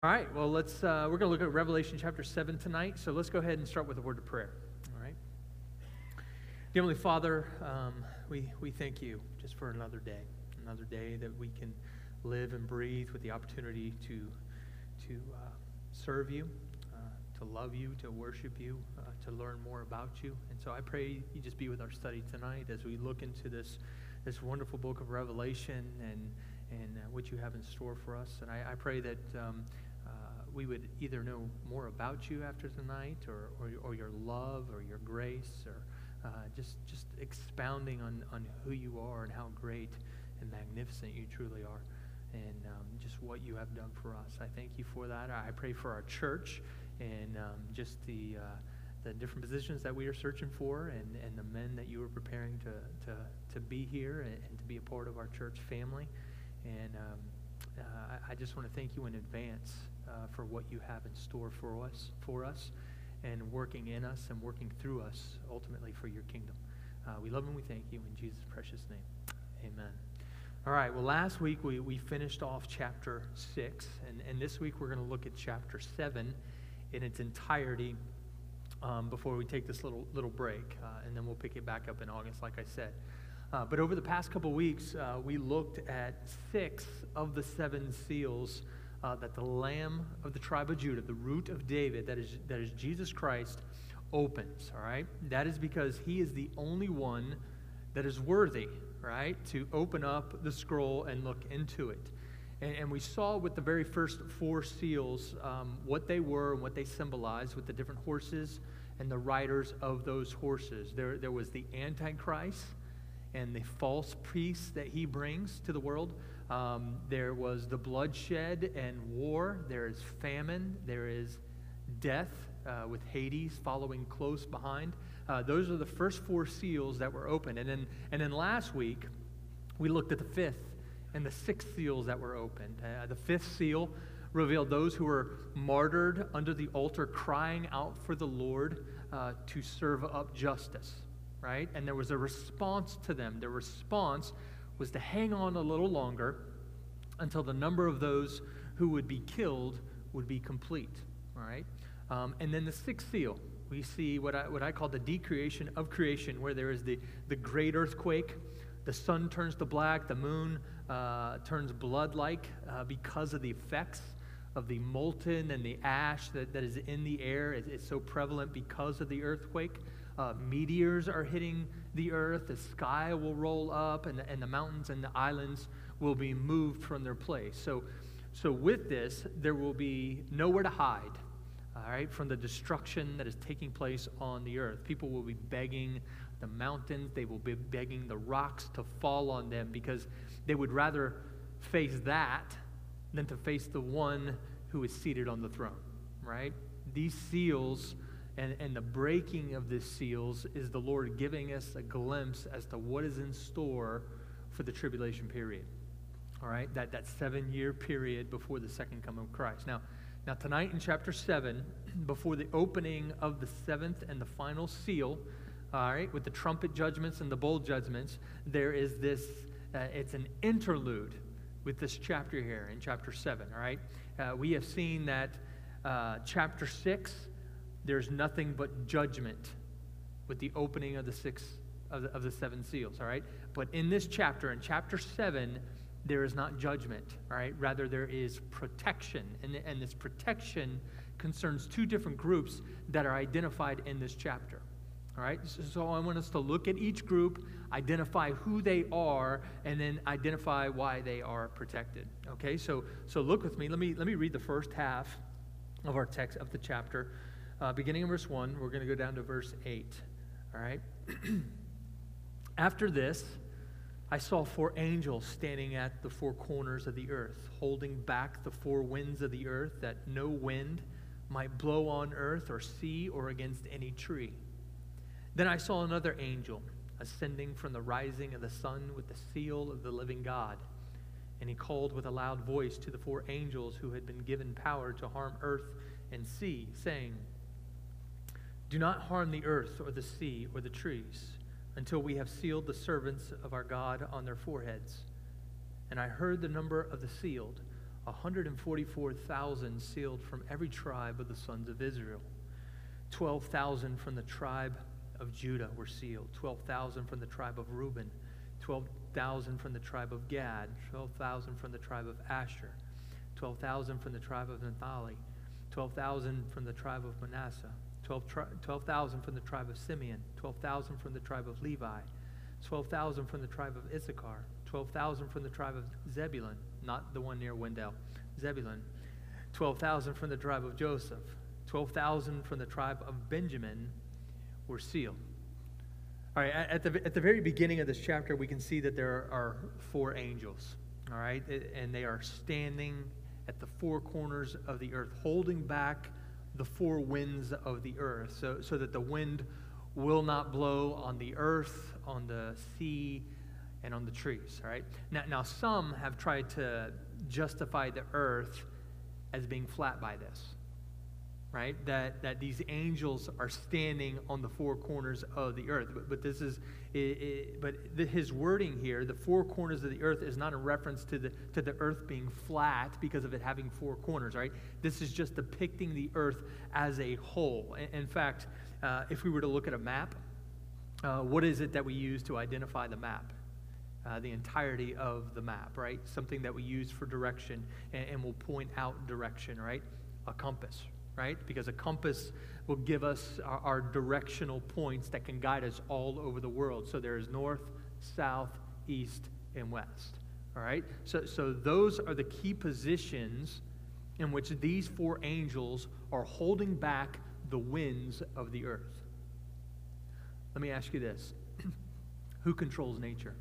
All right, well, we're going to look at Revelation chapter 7 tonight, so let's go ahead and start with a word of prayer, all right? Dear Heavenly Father, we thank you just for another day that we can live and breathe with the opportunity to serve you, to love you, to worship you, to learn more about you. And so I pray you just be with our study tonight as we look into this wonderful book of Revelation and what you have in store for us. And I pray that we would either know more about you after tonight, or your love, or your grace, or just expounding on who you are and how great and magnificent you truly are, and just what you have done for us. I thank you for that. I pray for our church and just the different positions that we are searching for, and the men that you are preparing to be here and to be a part of our church family. And I just want to thank you in advance for what you have in store for us, and working in us and working through us ultimately for your kingdom. We love and we thank you in Jesus' precious name. Amen. All right, well, last week we finished off chapter 6, and this week we're going to look at chapter 7 in its entirety before we take this little break, and then we'll pick it back up in August, like I said. But over the past couple weeks, we looked at 6 of the 7 seals that the Lamb of the tribe of Judah, the root of David, that is Jesus Christ, opens, all right? That is because he is the only one that is worthy, right, to open up the scroll and look into it. And we saw with the very first 4 seals what they were and what they symbolized with the different horses and the riders of those horses. There was the Antichrist and the false priest that he brings to the world. There was the bloodshed and war. There is famine. There is death with Hades following close behind. Those are the first 4 seals that were opened. And then last week, we looked at the 5th and the 6th seals that were opened. The 5th seal revealed those who were martyred under the altar, crying out for the Lord to serve up justice. Right? And there was a response to them. Their response was to hang on a little longer until the number of those who would be killed would be complete. All right? And then the 6th seal, we see what I call the decreation of creation, where there is the great earthquake. The sun turns to black. The moon turns blood-like because of the effects of the molten and the ash that is in the air. It's so prevalent because of the earthquake. Meteors are hitting the earth. The sky will roll up, and the mountains and the islands will be moved from their place. So with this, there will be nowhere to hide, all right, from the destruction that is taking place on the earth. People will be begging the mountains. They will be begging the rocks to fall on them, because they would rather face that than to face the one who is seated on the throne, right? These seals and the breaking of these seals is the Lord giving us a glimpse as to what is in store for the tribulation period. All right, that 7-year period before the second coming of Christ. Now tonight in chapter 7, before the opening of the 7th and the final seal, all right, with the trumpet judgments and the bowl judgments, there is this, it's an interlude with this chapter here in chapter 7, all right? We have seen that chapter 6, there's nothing but judgment with the opening of the 7 seals, all right? But in this chapter, in chapter 7, there is not judgment, all right? Rather, there is protection. And this protection concerns 2 different groups that are identified in this chapter, all right? So I want us to look at each group, identify who they are, and then identify why they are protected, okay? So look with me. Let me read the first half of our text of the chapter. Beginning in verse 1, we're going to go down to verse 8. All right? After this, I saw 4 angels standing at the 4 corners of the earth, holding back the 4 winds of the earth, that no wind might blow on earth or sea or against any tree. Then I saw another angel ascending from the rising of the sun with the seal of the living God. And he called with a loud voice to the 4 angels who had been given power to harm earth and sea, saying, "Do not harm the earth or the sea or the trees until we have sealed the servants of our God on their foreheads." And I heard the number of the sealed, 144,000 sealed from every tribe of the sons of Israel. 12,000 from the tribe of Judah were sealed. 12,000 from the tribe of Reuben. 12,000 from the tribe of Gad. 12,000 from the tribe of Asher. 12,000 from the tribe of Naphtali. 12,000 from the tribe of Manasseh. 12,000 from the tribe of Simeon. 12,000 from the tribe of Levi. 12,000 from the tribe of Issachar. 12,000 from the tribe of Zebulun, not the one near Wendell, Zebulun. 12,000 from the tribe of Joseph. 12,000 from the tribe of Benjamin were sealed. All right, at the very beginning of this chapter, we can see that there are 4 angels, all right? And they are standing at the 4 corners of the earth, holding back the 4 winds of the earth so that the wind will not blow on the earth, on the sea, and on the trees, all right? Now some have tried to justify the earth as being flat by this, right? That these angels are standing on the 4 corners of the earth. But this is, his wording here, the 4 corners of the earth, is not a reference to the earth being flat because of it having 4 corners, right? This is just depicting the earth as a whole. In fact, if we were to look at a map, what is it that we use to identify the map? The entirety of the map, right? Something that we use for direction and will point out direction, right? A compass, right? Because a compass will give us our directional points that can guide us all over the world. So there is north, south, east, and west, all right? So those are the key positions in which these 4 angels are holding back the winds of the earth. Let me ask you this. Who controls nature?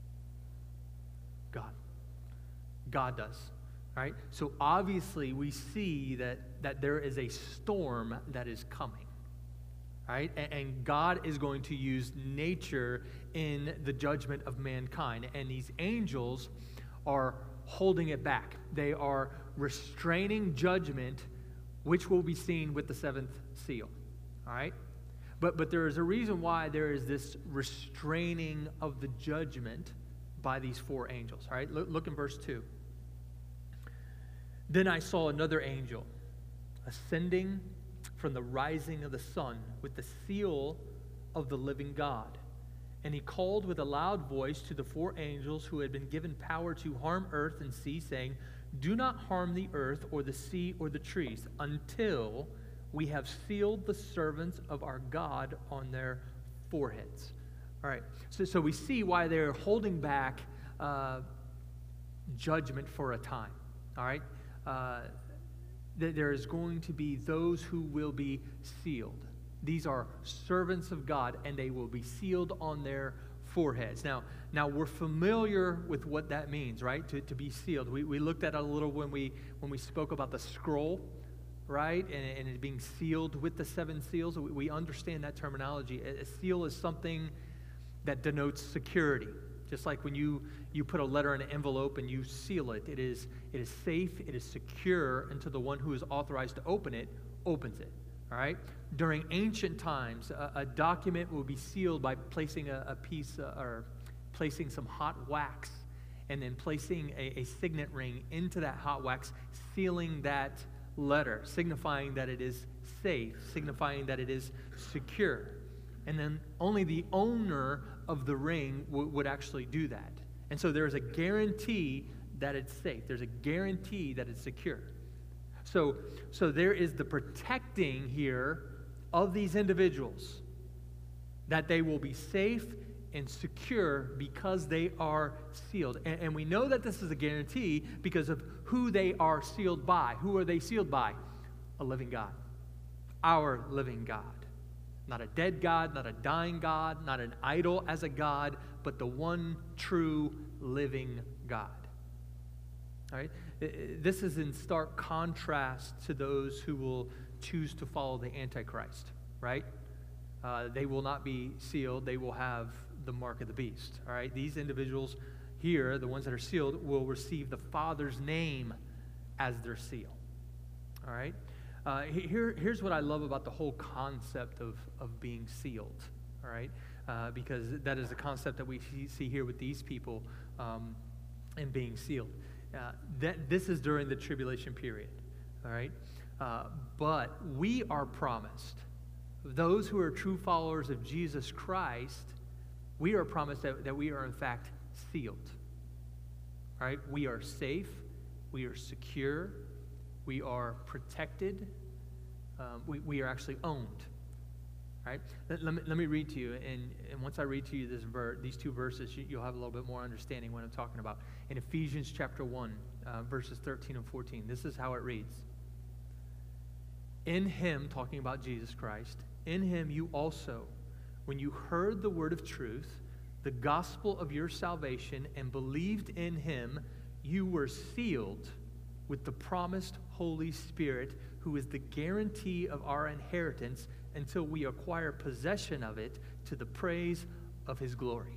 God. God does. Right? So obviously we see that there is a storm that is coming. Right? And God is going to use nature in the judgment of mankind. And these angels are holding it back. They are restraining judgment, which will be seen with the 7th seal. All right? But there is a reason why there is this restraining of the judgment by these 4 angels. All right, look in verse 2. Then I saw another angel ascending from the rising of the sun with the seal of the living God. And he called with a loud voice to the 4 angels who had been given power to harm earth and sea, saying, "Do not harm the earth or the sea or the trees until we have sealed the servants of our God on their foreheads." All right, so we see why they're holding back judgment for a time. All right, there is going to be those who will be sealed. These are servants of God, and they will be sealed on their foreheads. Now we're familiar with what that means, right? To be sealed. We looked at it a little when we spoke about the scroll, right? And it being sealed with the 7 seals. We understand that terminology. A seal is something that denotes security. Just like when you put a letter in an envelope and you seal it, it is safe, it is secure until the one who is authorized to open it opens it. All right? During ancient times, a document will be sealed by placing a piece or placing some hot wax and then placing a signet ring into that hot wax, sealing that letter, signifying that it is safe, signifying that it is secure. And then only the owner of the ring would actually do that. And so there's a guarantee that it's safe. There's a guarantee that it's secure. So there is the protecting here of these individuals, that they will be safe and secure because they are sealed. And we know that this is a guarantee because of who they are sealed by. Who are they sealed by? A living God. Our living God. Not a dead God, not a dying God, not an idol as a God, but the one true living God. All right? This is in stark contrast to those who will choose to follow the Antichrist, right? They will not be sealed. They will have the mark of the beast, all right? These individuals here, the ones that are sealed, will receive the Father's name as their seal, all right? Here's what I love about the whole concept of being sealed, all right? Because that is the concept that we see here with these people and being sealed. This is during the tribulation period, all right? But we are promised, those who are true followers of Jesus Christ, we are promised that we are in fact sealed, all right? We are safe, we are secure, we are protected, we are actually owned. Right? Let me read to you, and once I read to you these two verses, you'll have a little bit more understanding what I'm talking about. In Ephesians chapter 1, verses 13 and 14, this is how it reads. In him, talking about Jesus Christ, in him you also, when you heard the word of truth, the gospel of your salvation, and believed in him, you were sealed with the promised Holy Spirit, who is the guarantee of our inheritance until we acquire possession of it to the praise of his glory.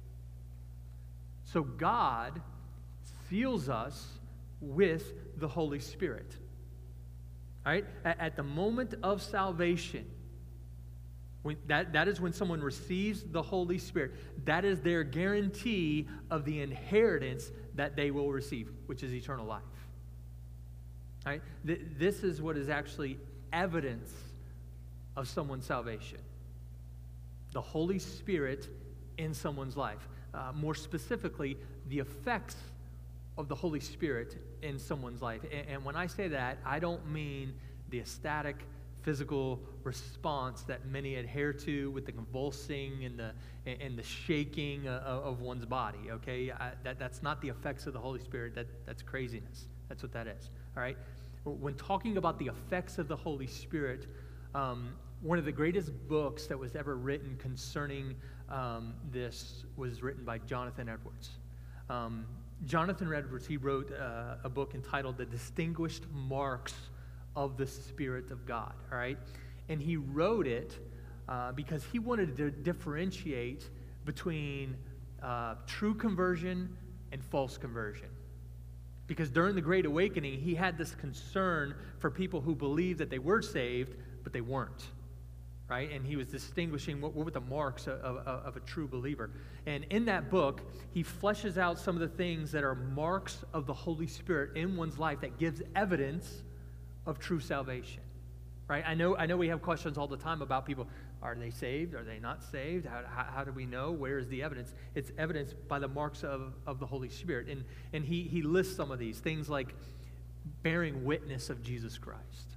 So God seals us with the Holy Spirit. All right? At the moment of salvation, that is when someone receives the Holy Spirit. That is their guarantee of the inheritance that they will receive, which is eternal life. All right? This is what is actually evidence of someone's salvation. The Holy Spirit in someone's life. More specifically, the effects of the Holy Spirit in someone's life. And when I say that, I don't mean the ecstatic physical response that many adhere to with the convulsing and the shaking of one's body, okay? That's not the effects of the Holy Spirit. That's craziness. That's what that is, all right? When talking about the effects of the Holy Spirit, one of the greatest books that was ever written concerning this was written by Jonathan Edwards. Jonathan Edwards, he wrote a book entitled The Distinguished Marks of the Spirit of God, all right? And he wrote it because he wanted to differentiate between true conversion and false conversion. Because during the Great Awakening, he had this concern for people who believed that they were saved, but they weren't, right? And he was distinguishing what were the marks of a true believer. And in that book, he fleshes out some of the things that are marks of the Holy Spirit in one's life that gives evidence of true salvation, right? I know we have questions all the time about people. Are they saved? Are they not saved? How do we know? Where is the evidence? It's evidence by the marks of the Holy Spirit. And he lists some of these things like bearing witness of Jesus Christ,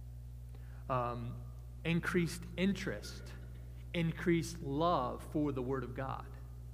increased interest, increased love for the Word of God,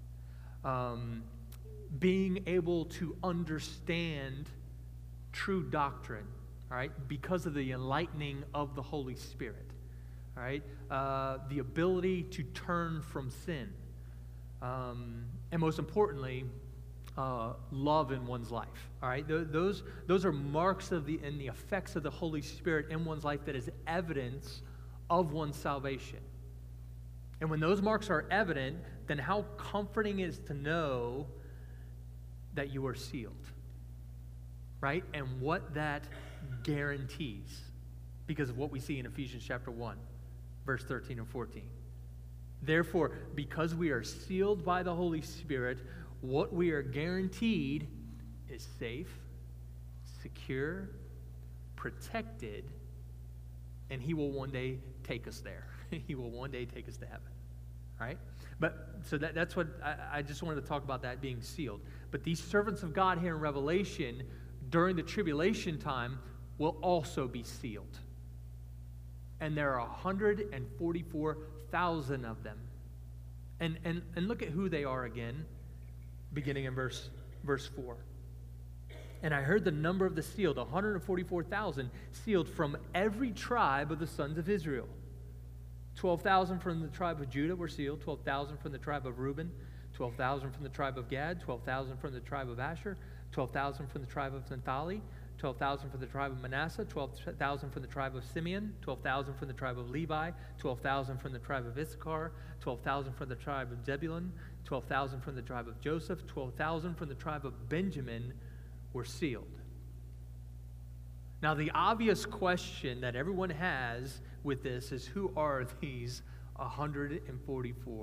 being able to understand true doctrine, all right, because of the enlightening of the Holy Spirit. All right, the ability to turn from sin, and most importantly, love in one's life. All right, those are marks of the effects of the Holy Spirit in one's life that is evidence of one's salvation. And when those marks are evident, then how comforting it is to know that you are sealed, right? And what that guarantees, because of what we see in Ephesians chapter 1. Verse 13 and 14. Therefore, because we are sealed by the Holy Spirit, what we are guaranteed is safe, secure, protected, and he will one day take us there. He will one day take us to heaven. All right? But so that's what I just wanted to talk about, that being sealed. But these servants of God here in Revelation, during the tribulation time, will also be sealed. And there are 144,000 of them. And look at who they are again, beginning in verse 4. And I heard the number of the sealed, 144,000 sealed from every tribe of the sons of Israel. 12,000 from the tribe of Judah were sealed, 12,000 from the tribe of Reuben, 12,000 from the tribe of Gad, 12,000 from the tribe of Asher, 12,000 from the tribe of Naphtali, 12,000 from the tribe of Manasseh, 12,000 from the tribe of Simeon, 12,000 from the tribe of Levi, 12,000 from the tribe of Issachar, 12,000 from the tribe of Zebulun, 12,000 from the tribe of Joseph, 12,000 from the tribe of Benjamin were sealed. Now, the obvious question that everyone has with this is, who are these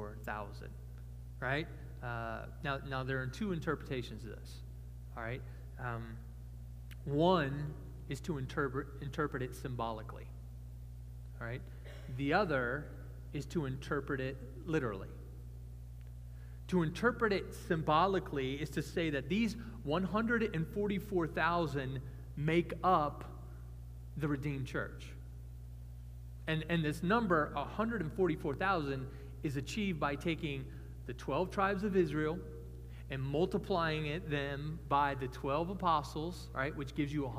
144,000, right? Now, there are two interpretations of this, all right? One is to interpret it symbolically, all right? The other is to interpret it literally. To interpret it symbolically is to say that these 144,000 make up the redeemed church. And this number, 144,000, is achieved by taking the 12 tribes of Israel and multiplying them by the 12 apostles, right, which gives you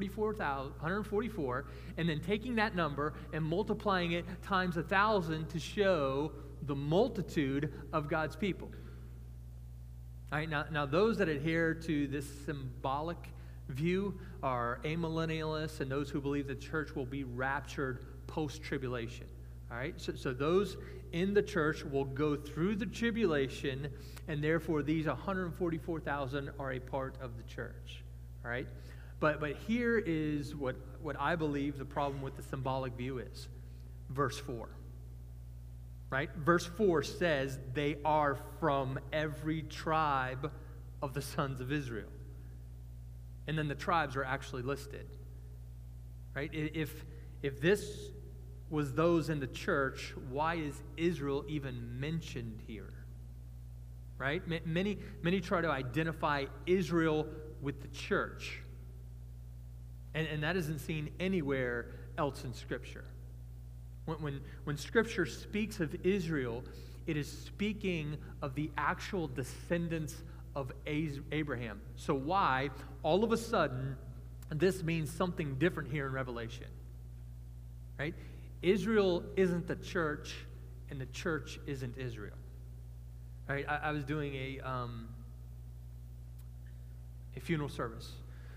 144, and then taking that number and multiplying it times 1,000 to show the multitude of God's people. All right, now those that adhere to this symbolic view are amillennialists and those who believe the church will be raptured post-tribulation. All right, so those in the church will go through the tribulation, and therefore these 144,000 are a part of the church. All right, but here is what I believe the problem with the symbolic view is. Verse 4. Right? Verse 4 says they are from every tribe of the sons of Israel. And then the tribes are actually listed. Right? If this was those in the church, why is Israel even mentioned here? Right? Many try to identify Israel with the church. And that isn't seen anywhere else in Scripture. When Scripture speaks of Israel, it is speaking of the actual descendants of Abraham. So why, all of a sudden, this means something different here in Revelation? Right? Israel isn't the church, and the church isn't Israel. Right? I was doing a funeral service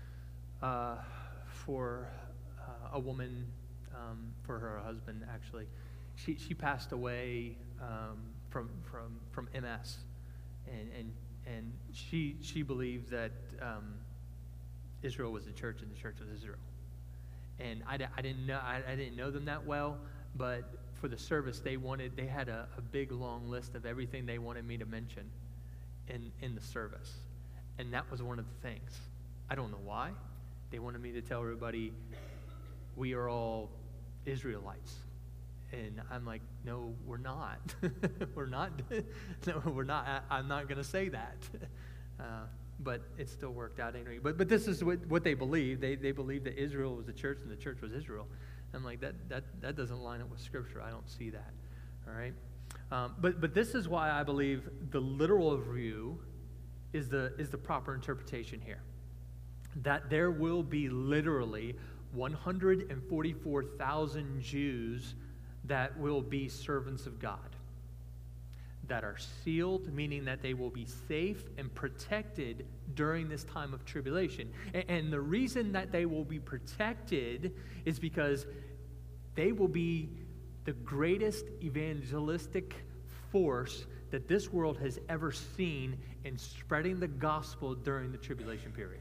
for a woman, for her husband, actually. She passed away from MS, and she believed that Israel was the church and the church was Israel. And I didn't know them that well, but for the service they had a big long list of everything they wanted me to mention in the service, and that was one of the things. I don't know why. They wanted me to tell everybody we are all Israelites. And I'm like, no, we're not. We're not. No, we're not. I'm not going to say that. But it still worked out anyway. But this is what they believe. They believe that Israel was the church and the church was Israel. I'm like, that doesn't line up with Scripture. I don't see that. All right? But this is why I believe the literal view is the proper interpretation here. That there will be literally 144,000 Jews that will be servants of God, that are sealed, meaning that they will be safe and protected during this time of tribulation. And the reason that they will be protected is because they will be the greatest evangelistic force that this world has ever seen in spreading the gospel during the tribulation period.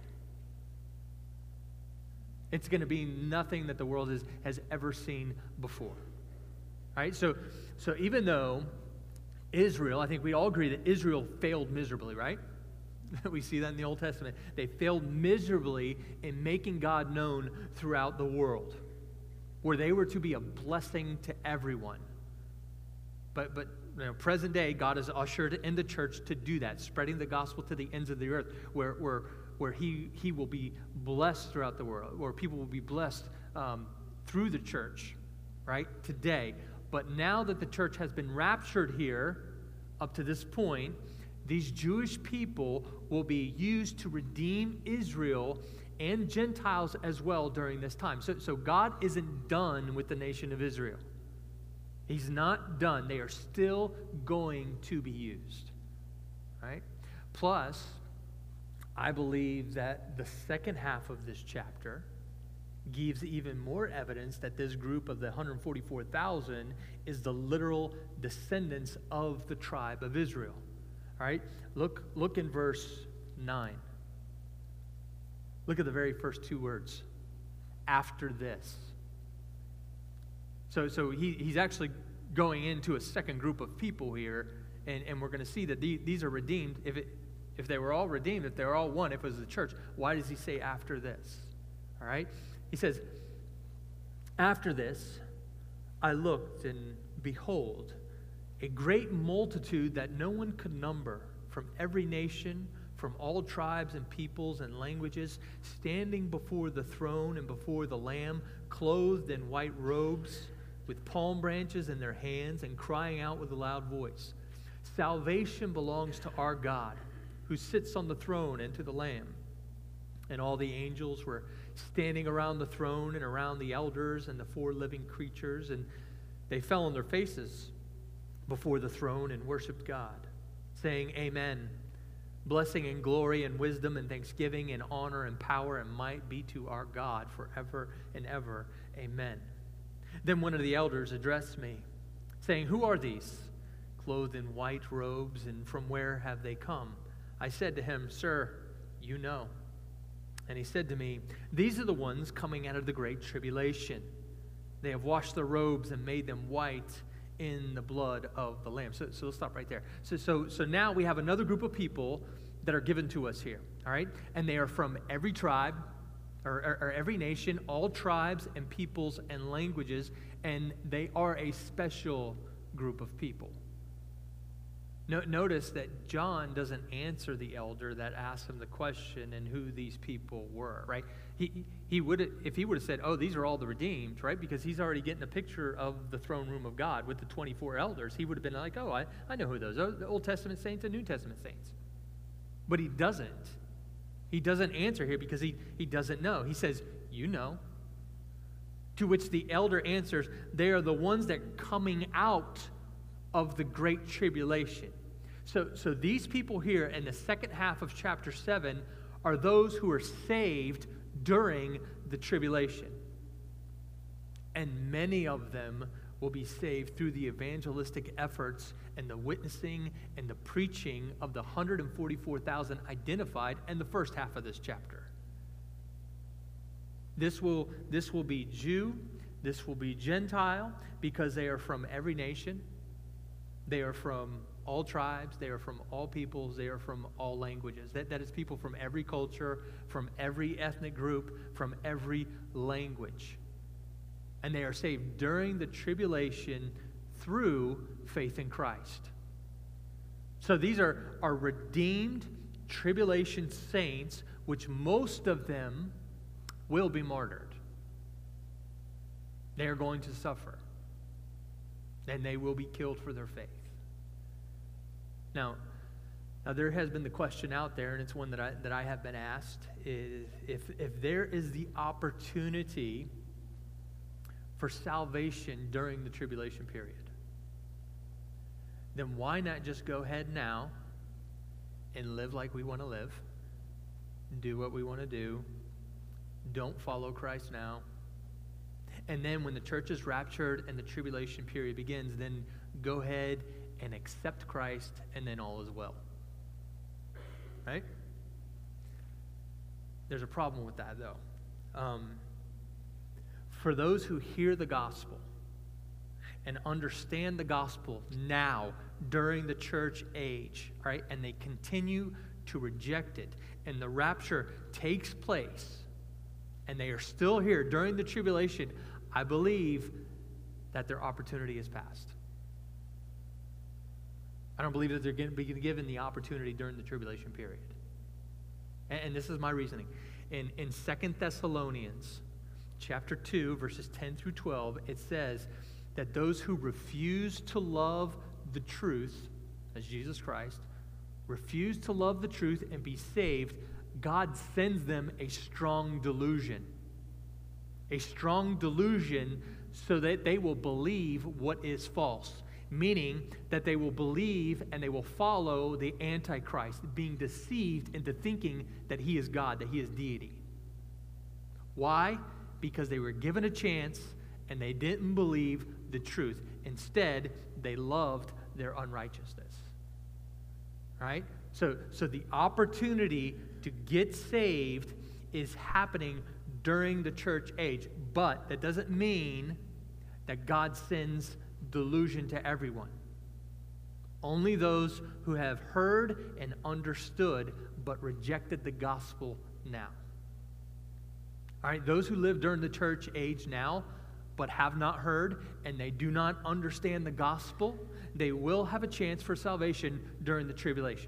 It's going to be nothing that the world has ever seen before. All right? So even though Israel, I think we all agree that Israel failed miserably, right? We see that in the Old Testament. They failed miserably in making God known throughout the world, where they were to be a blessing to everyone. But present day, God has ushered in the church to do that, spreading the gospel to the ends of the earth, where he will be blessed throughout the world, where people will be blessed through the church, right, today. But now that the church has been raptured here, up to this point, these Jewish people will be used to redeem Israel and Gentiles as well during this time. So God isn't done with the nation of Israel. He's not done. They are still going to be used, right? Plus, I believe that the second half of this chapter gives even more evidence that this group of the 144,000 is the literal descendants of the tribe of Israel. All right? Look in verse 9. Look at the very first two words. After this. So he's actually going into a second group of people here, and we're going to see that these are redeemed. If they were all redeemed, if they were all one, if it was the church, why does he say after this? All right? He says, after this, I looked, and behold, a great multitude that no one could number, from every nation, from all tribes and peoples and languages, standing before the throne and before the Lamb, clothed in white robes, with palm branches in their hands, and crying out with a loud voice, salvation belongs to our God, who sits on the throne, and to the Lamb. And all the angels were standing around the throne and around the elders and the four living creatures, and they fell on their faces before the throne and worshiped God, saying, Amen. Blessing and glory and wisdom and thanksgiving and honor and power and might be to our God forever and ever. Amen. Then one of the elders addressed me, saying, Who are these, clothed in white robes, and from where have they come? I said to him, Sir, you know. And he said to me, These are the ones coming out of the great tribulation. They have washed their robes and made them white in the blood of the Lamb. So we'll stop right there. So now we have another group of people that are given to us here, all right? And they are from every tribe or every nation, all tribes and peoples and languages, and they are a special group of people. Notice that John doesn't answer the elder that asked him the question and who these people were, right? He would, if he would have said, oh, these are all the redeemed, right? Because he's already getting a picture of the throne room of God with the 24 elders. He would have been like, oh, I know who those are, the Old Testament saints and New Testament saints. But he doesn't. He doesn't answer here because he doesn't know. He says, you know. To which the elder answers, they are the ones that are coming out of the great tribulation. So these people here in the second half of chapter 7 are those who are saved during the tribulation. And many of them will be saved through the evangelistic efforts and the witnessing and the preaching of the 144,000 identified in the first half of this chapter. This will be Jew, this will be Gentile, because they are from every nation. They are from all tribes, they are from all peoples, they are from all languages. That is people from every culture, from every ethnic group, from every language. And they are saved during the tribulation through faith in Christ. So these are redeemed tribulation saints, which most of them will be martyred. They are going to suffer. And they will be killed for their faith. Now there has been the question out there, and it's one that I have been asked, is if there is the opportunity for salvation during the tribulation period, then why not just go ahead now and live like we want to live, do what we want to do, don't follow Christ now, and then when the church is raptured and the tribulation period begins, then go ahead and accept Christ, and then all is well. Right? There's a problem with that, though. For those who hear the gospel and understand the gospel now during the church age, right, and they continue to reject it, and the rapture takes place, and they are still here during the tribulation, I believe that their opportunity is past. I don't believe that they're going to be given the opportunity during the tribulation period. And this is my reasoning. In 2 Thessalonians chapter 2, verses 10 through 12, it says that those who refuse to love the truth, as Jesus Christ, refuse to love the truth and be saved, God sends them a strong delusion. A strong delusion so that they will believe what is false. Meaning that they will believe and they will follow the Antichrist, being deceived into thinking that he is God, that he is deity. Why? Because they were given a chance and they didn't believe the truth. Instead, they loved their unrighteousness. Right? So the opportunity to get saved is happening during the church age, but that doesn't mean that God sends delusion to everyone. Only those who have heard and understood but rejected the gospel now. All right, those who live during the church age now but have not heard and they do not understand the gospel, they will have a chance for salvation during the tribulation.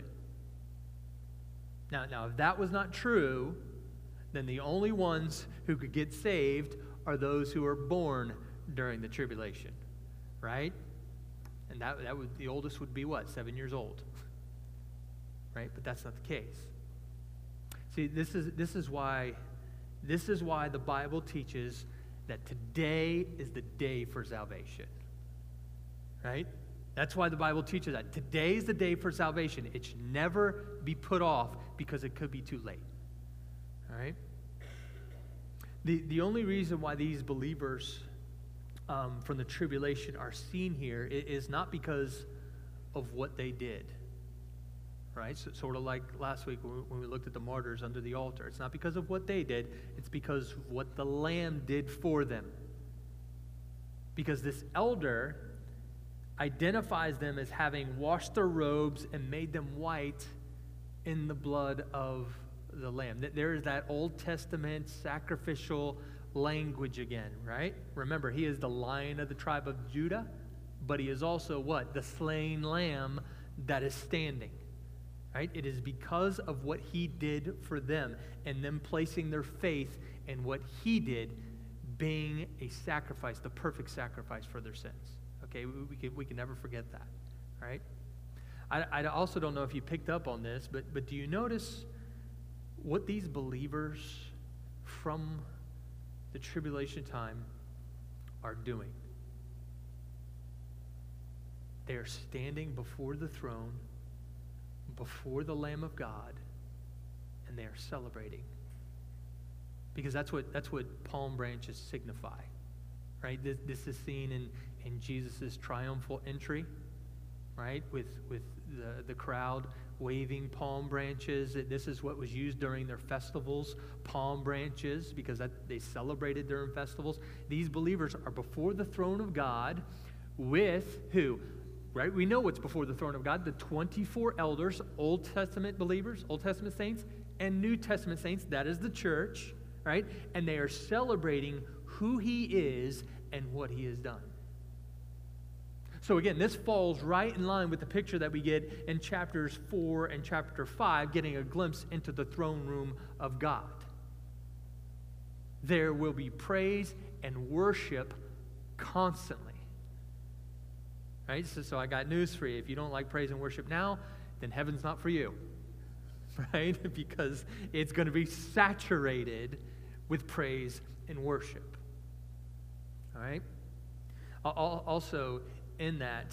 Now, if that was not true, then the only ones who could get saved are those who are born during the tribulation, right? And that would, the oldest would be what? 7 years old, right? But that's not the case. See, this is why the Bible teaches that today is the day for salvation, right? That's why the Bible teaches that today is the day for salvation. It should never be put off because it could be too late. All right? The only reason why these believers from the tribulation are seen here is not because of what they did. Right? So, sort of like last week when we looked at the martyrs under the altar. It's not because of what they did. It's because of what the Lamb did for them. Because this elder identifies them as having washed their robes and made them white in the blood of the Lamb. There is that Old Testament sacrificial language again, right? Remember, he is the Lion of the tribe of Judah, but he is also what? The slain Lamb that is standing, right? It is because of what he did for them and them placing their faith in what he did being a sacrifice, the perfect sacrifice for their sins. Okay, we can never forget that, all right? I also don't know if you picked up on this, but do you notice what these believers from the tribulation time are doing? They are standing before the throne, before the Lamb of God, and they are celebrating. Because that's what palm branches signify, right? This is seen in Jesus' triumphal entry, right? With the crowd waving palm branches. This is what was used during their festivals, palm branches, because they celebrated during festivals. These believers are before the throne of God with who? Right? We know what's before the throne of God. The 24 elders, Old Testament believers, Old Testament saints, and New Testament saints. That is the church, right? And they are celebrating who he is and what he has done. So again, this falls right in line with the picture that we get in chapters 4 and chapter 5, getting a glimpse into the throne room of God. There will be praise and worship constantly. Right? So I got news for you. If you don't like praise and worship now, then heaven's not for you. Right? Because it's going to be saturated with praise and worship. All right? Also, in that,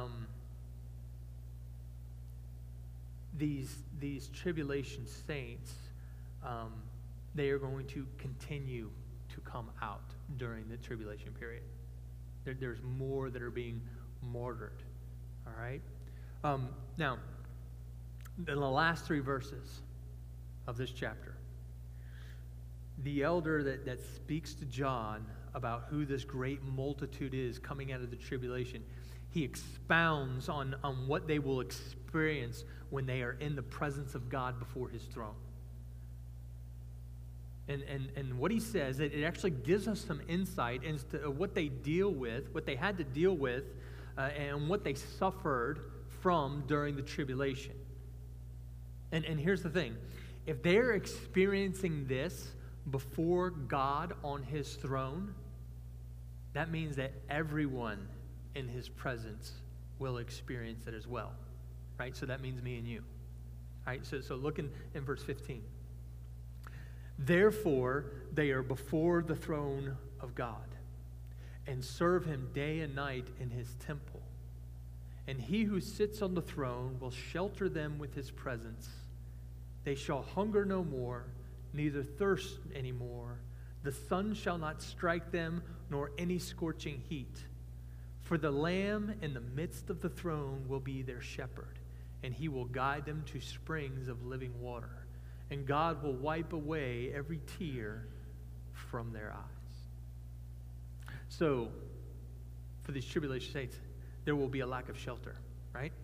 these tribulation saints, they are going to continue to come out during the tribulation period. There's more that are being martyred. All right? Now, in the last 3 verses of this chapter, the elder that speaks to John about who this great multitude is coming out of the tribulation, he expounds on what they will experience when they are in the presence of God before his throne. And what he says, it actually gives us some insight into what they deal with, what they had to deal with, and what they suffered from during the tribulation. And here's the thing. If they're experiencing this before God on his throne, that means that everyone in his presence will experience it as well. Right? So that means me and you. All right? So look in verse 15. Therefore, they are before the throne of God and serve him day and night in his temple. And he who sits on the throne will shelter them with his presence. They shall hunger no more, neither thirst any more. The sun shall not strike them, nor any scorching heat. For the Lamb in the midst of the throne will be their shepherd, and he will guide them to springs of living water. And God will wipe away every tear from their eyes. So, for these tribulation saints, there will be a lack of shelter, right?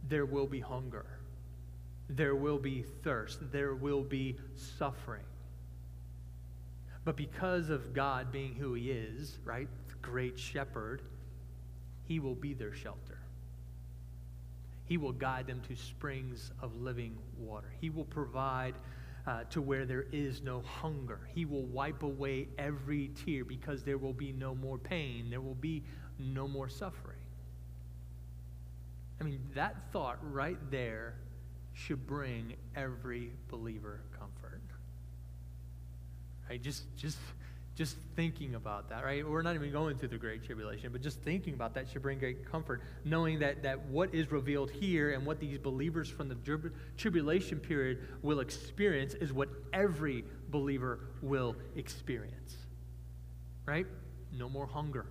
there will be hunger. There will be thirst. There will be suffering. But because of God being who he is, right, the great shepherd, he will be their shelter. He will guide them to springs of living water. He will provide to where there is no hunger. He will wipe away every tear because there will be no more pain. There will be no more suffering. I mean, that thought right there should bring every believer comfort. Right? Just thinking about that, right? We're not even going through the Great Tribulation, but just thinking about that should bring great comfort, knowing that what is revealed here and what these believers from the tribulation period will experience is what every believer will experience, right? No more hunger.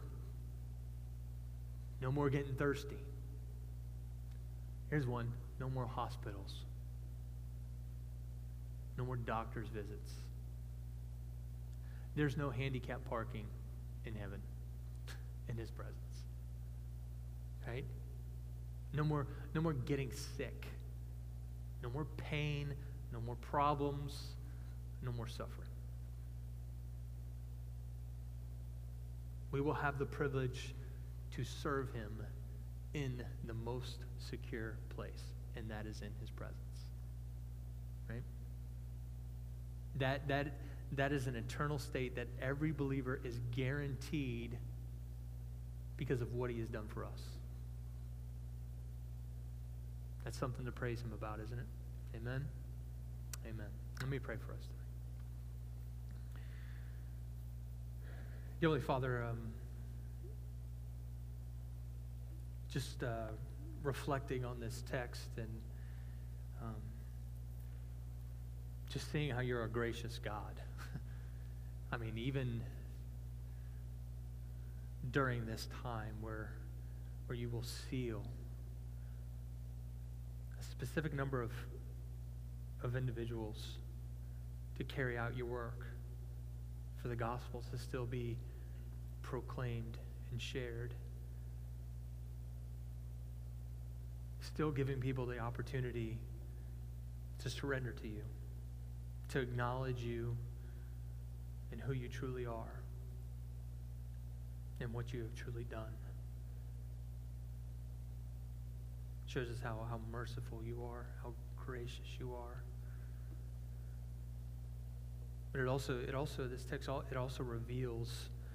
No more getting thirsty. Here's one. No more hospitals. No more doctor's visits. There's no handicap parking in heaven, in his presence. Right? No more getting sick. No more pain. No more problems. No more suffering. We will have the privilege to serve him in the most secure place, and that is in his presence. Right? That is an eternal state that every believer is guaranteed because of what he has done for us. That's something to praise him about, isn't it? Amen? Amen. Let me pray for us tonight. Dear Holy Father, just reflecting on this text and just seeing how you're a gracious God. I mean, even during this time where you will seal a specific number of individuals to carry out your work, for the gospel to still be proclaimed and shared, still giving people the opportunity to surrender to you, to acknowledge you and who you truly are and what you have truly done. Shows us how merciful you are, how gracious you are. But this text also reveals,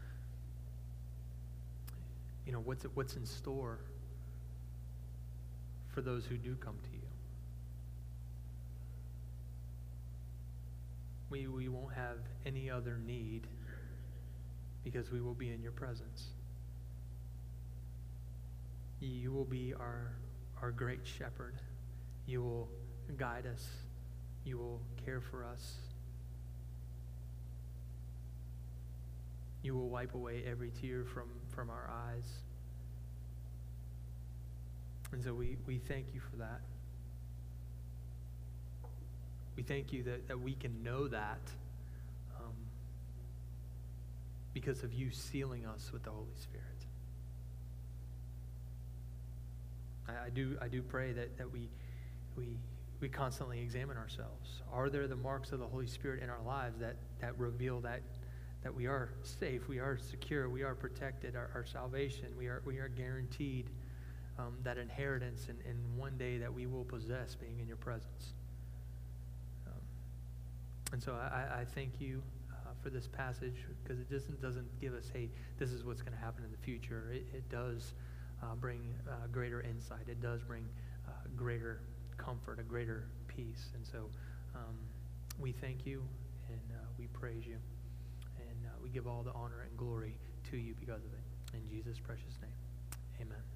what's in store for those who do come to you. We won't have any other need because we will be in your presence. You will be our great shepherd. You will guide us. You will care for us. You will wipe away every tear from our eyes. And so we thank you for that. We thank you that we can know that because of you sealing us with the Holy Spirit. I do pray that we constantly examine ourselves. Are there the marks of the Holy Spirit in our lives that reveal that we are safe, we are secure, we are protected, our salvation, we are guaranteed that inheritance and one day that we will possess being in your presence. And so I thank you for this passage because it doesn't give us, hey, this is what's going to happen in the future. It does bring greater insight. It does bring greater comfort, a greater peace. And so we thank you and we praise you. And we give all the honor and glory to you because of it. In Jesus' precious name, amen.